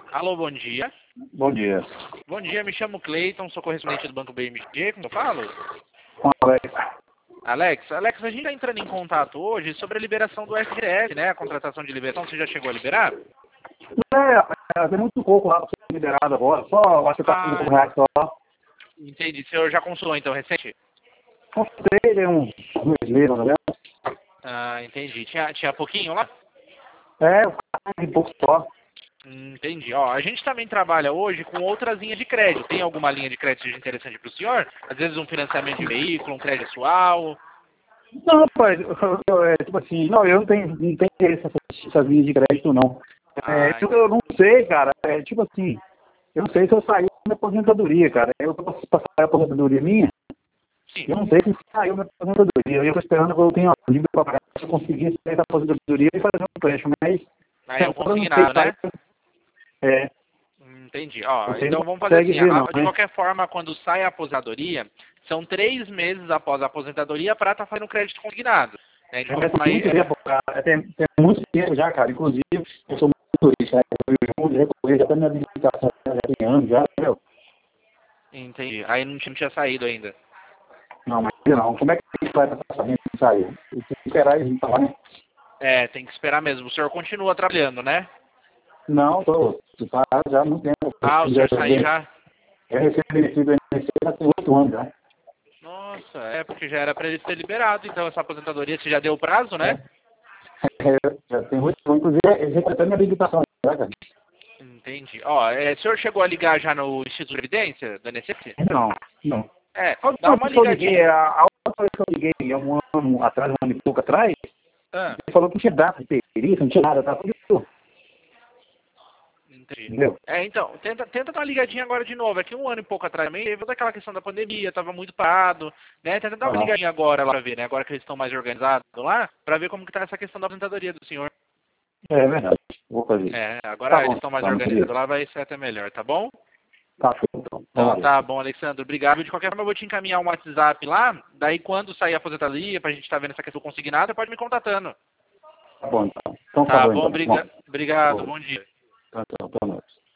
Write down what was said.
Alô, bom dia. Bom dia. Bom dia, me chamo Cleiton, sou correspondente do Banco BMG, como eu falo? Com Alex. Alex, a gente está entrando em contato hoje sobre a liberação do FGS, né? A contratação de liberação, você já chegou a liberar? Tem muito pouco lá para ser liberado agora. Só, acho que tá com R$5 só. Entendi. O senhor já consultou, então, recente? Consultei, tem uns meses, né? Ah, entendi. Tinha pouquinho lá? Um pouco só. Entendi. Ó, a gente também trabalha hoje com outras linhas de crédito. Tem alguma linha de crédito interessante para o senhor? Às vezes um financiamento de veículo, um crédito pessoal. Não, rapaz, tipo assim, não, eu não tenho interesse nessas linhas de crédito, não. Ah, Eu não sei, cara, tipo assim, eu não sei se eu saí da minha aposentadoria, cara. Eu posso passar a aposentadoria minha, sim. eu não sei se saiu da minha aposentadoria. Eu tô esperando que eu tenha uma dívida para pagar, se eu conseguir sair da aposentadoria e fazer um empréstimo, mas Aí é um agora eu não sei consignado, se né? é, Entendi. Ó, você então não vamos fazer consegue assim. ver, não, De né? qualquer forma, quando sai a aposentadoria, são 3 meses após a aposentadoria para estar fazendo crédito consignado. Né? De qualquer forma, Tem muito tempo, cara. Tem muito tempo já, cara. Inclusive, eu sou muito turista, né? Eu já tenho minha habilitação, já tem anos, já, entendeu? entendi. Aí não tinha saído ainda. Não, mas não. Como é que a gente vai estar sabendo que saiu? Tem que esperar eles falar, né? É, tem que esperar mesmo. O senhor continua trabalhando, né? Não, tô parado já há muito tempo. Ah, o senhor saiu já? Eu recebo benefício do INSS já tem 8 anos já. Nossa, é porque já era para ele ser liberado, então essa aposentadoria você já deu o prazo, né? Já tem 8 anos. Inclusive, eu já tenho minha habilitação já, cara. Entendi. Ó, o senhor chegou a ligar já no Instituto de Previdência do INSS? Não. É, A dá última uma vez que eu liguei, ligadinha. a última vez que eu liguei, há um ano atrás, um ano e pouco atrás, Ah, ele falou que não tinha data de perícia, não tinha nada, tá tudo, entendi. entendeu? É, então, tenta dar uma ligadinha agora de novo. É que um ano e pouco atrás também teve toda aquela questão da pandemia, tava muito parado, né? Tenta dar uma Aham. ligadinha agora lá pra ver, né? Agora que eles estão mais organizados lá, pra ver como que tá essa questão da aposentadoria do senhor. É verdade, vou fazer isso. É, Tá agora eles bom, estão mais tá, meu querido. organizados lá, vai ser até melhor, tá bom? Tá show, então. Então Vamos lá. tá bom, Alexandre. Obrigado. De qualquer forma, eu vou te encaminhar um WhatsApp lá. Daí, quando sair a aposentadoria, pra gente estar vendo essa questão consignada, pode me contatando. Tá bom, então. Então tá Tá bom, bom? então. Bom, Obrigado. show. Bom dia. Tá, boa noite.